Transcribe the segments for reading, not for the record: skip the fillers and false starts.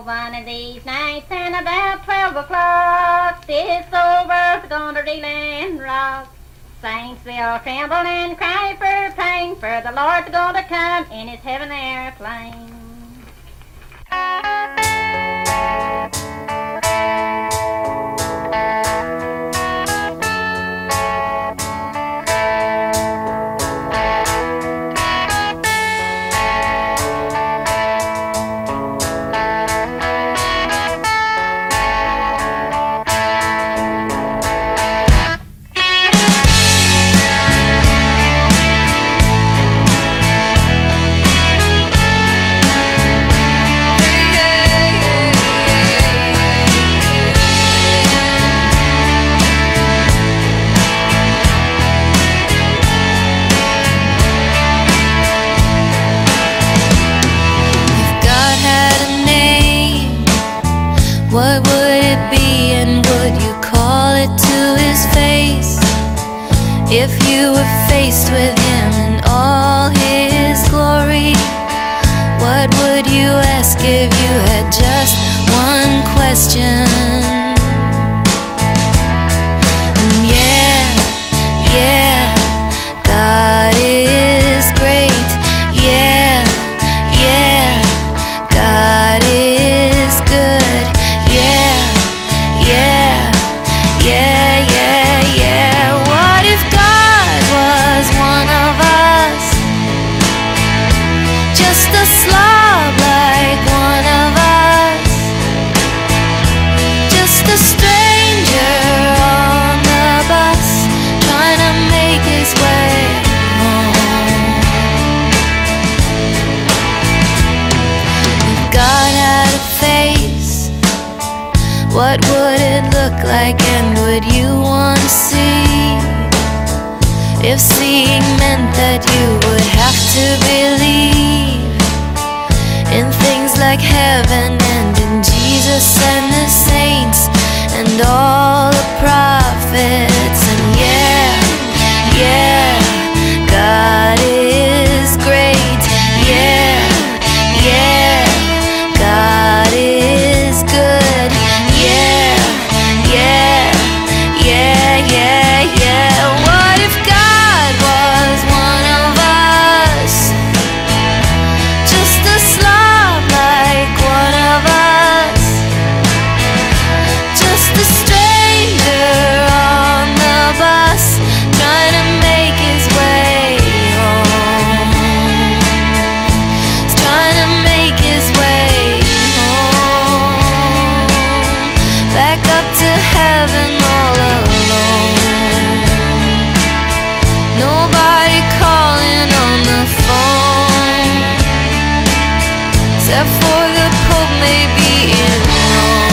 one of these nights, and about 12 o'clock, this old world's gonna reel and rock. Saints will tremble and cry for pain, for the Lord's gonna come in his heaven airplane. What would it be, and would you call it to his face? If you were faced with him in all his glory, what would you ask if you had just one question? And yeah, God is great. Yeah, God is good. Yeah. What if God was one of us? Just a slob like one of us. Just a stranger on the bus, trying to make his way home. If God had a face, what would it look like, and would you want to see? If seeing meant that you would have to believe in things like heaven and in Jesus and the saints and all the prophets. And yeah, God is great. Yeah, God is good. Yeah. What if God was one of us? Just a slob like one of us. Just a stranger on the bus, trying to make his way home. He's trying to make his way home. Back up to heaven all alone. Nobody calling on the phone, except for the Pope maybe in Rome.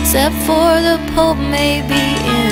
except for the Pope may be in